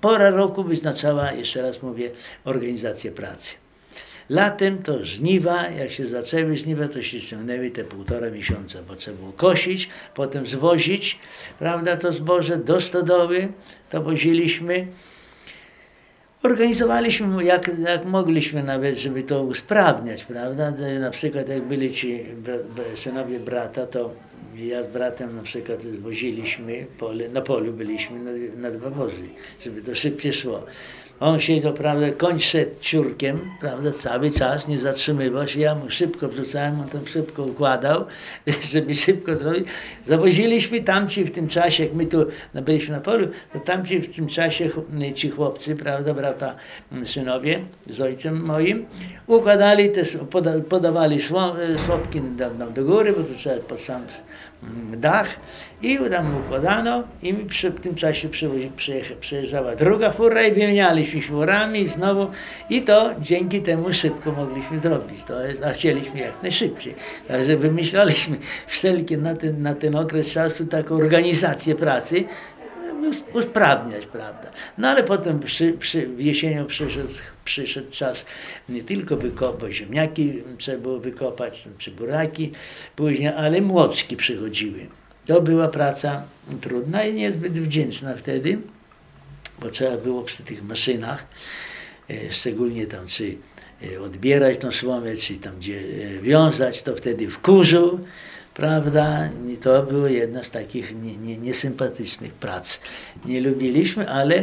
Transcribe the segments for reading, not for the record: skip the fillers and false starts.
pora roku wyznaczała, jeszcze raz mówię, organizację pracy. Latem to żniwa, jak się zaczęły żniwa, to się ściągnęły te 1,5 miesiąca, bo trzeba było kosić, potem zwozić, prawda, to zboże do stodoły, to woziliśmy. Organizowaliśmy jak mogliśmy nawet, żeby to usprawniać, prawda? Na przykład jak byli ci synowie brata, to ja z bratem na przykład woziliśmy na polu byliśmy na 2 wozy, żeby to szybciej szło. On siedział, prawda, koń szedł ciurkiem, prawda, cały czas, nie zatrzymywał się, ja mu szybko wrzucałem, on tam szybko układał, żeby szybko zrobić. Zawoziliśmy tamci w tym czasie, jak my tu byliśmy na polu, to tamci w tym czasie ci chłopcy, prawda, brata, synowie z ojcem moim, układali te, podawali słopki do góry, bo to trzeba pod sam dach i tam układano i w tym czasie przejeżdżała druga fura i wymienialiśmy furami i znowu i to dzięki temu szybko mogliśmy zrobić. To jest, a chcieliśmy jak najszybciej. Także wymyślaliśmy wszelkie na ten okres czasu taką organizację pracy, usprawniać, prawda. No ale potem jesienią przyszedł czas nie tylko wykopać, ziemniaki trzeba było wykopać, czy buraki później, ale młotki przychodziły. To była praca trudna i niezbyt wdzięczna wtedy, bo trzeba było przy tych maszynach, szczególnie tam czy odbierać tą słomę, czy tam gdzie wiązać, to wtedy w kurzu, prawda, i to była jedna z takich niesympatycznych prac. Nie lubiliśmy, ale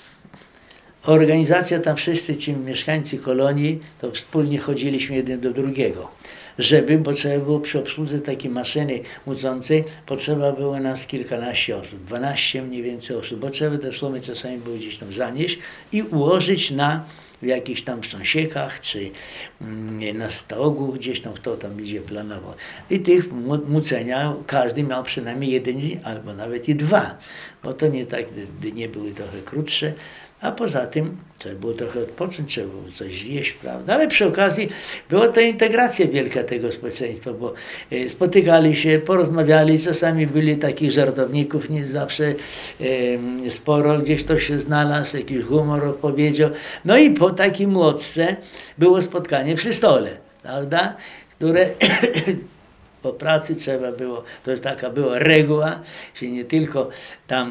organizacja tam, wszyscy ci mieszkańcy kolonii, to wspólnie chodziliśmy jeden do drugiego. Bo trzeba było przy obsłudze takiej maszyny młócącej, potrzeba było nas kilkanaście osób, 12 mniej więcej osób, bo trzeba te słomy czasami było gdzieś tam zanieść i ułożyć w jakichś tam sąsiekach, czy na stogu, gdzieś tam kto tam będzie planował. I tych mucenia każdy miał przynajmniej 1 dzień, albo nawet i 2, bo to nie tak, dnie były trochę krótsze, a poza tym trzeba było trochę odpocząć, trzeba było coś zjeść, prawda? Ale przy okazji była to integracja wielka tego społeczeństwa, bo spotykali się, porozmawiali, czasami byli takich żartowników, nie zawsze sporo, gdzieś to się znalazł, jakiś humor opowiedział. No i po takiej młotce było spotkanie przy stole, prawda? Które po pracy trzeba było, to taka była reguła, że nie tylko tam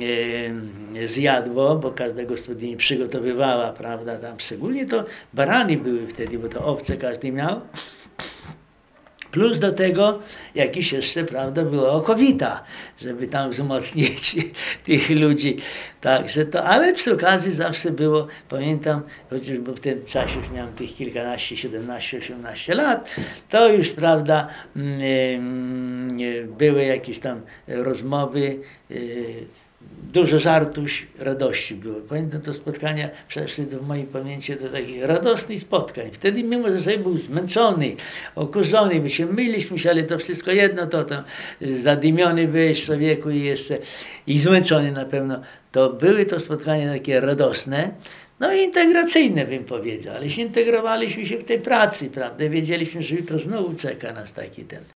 zjadło, bo każda gospodyni przygotowywała, prawda, tam szczególnie to barany były wtedy, bo to owce każdy miał. Plus do tego jakiś jeszcze, prawda, była okowita, żeby tam wzmocnić tych ludzi. Także to, ale przy okazji zawsze było, pamiętam, chociażby w tym czasie już miałem tych kilkanaście, 17, 18 lat, to już, prawda, były jakieś tam rozmowy, dużo żartuś, radości było. Pamiętam to spotkania, przeszły w mojej pamięci do takich radosnych spotkań. Wtedy mimo, że sobie był zmęczony, okurzony, my się myliśmy się, ale to wszystko jedno, to tam zadymiony byłeś człowieku i zmęczony na pewno. To były to spotkania takie radosne, no i integracyjne bym powiedział, ale się integrowaliśmy się w tej pracy, prawda? Wiedzieliśmy, że jutro znowu czeka nas taki ten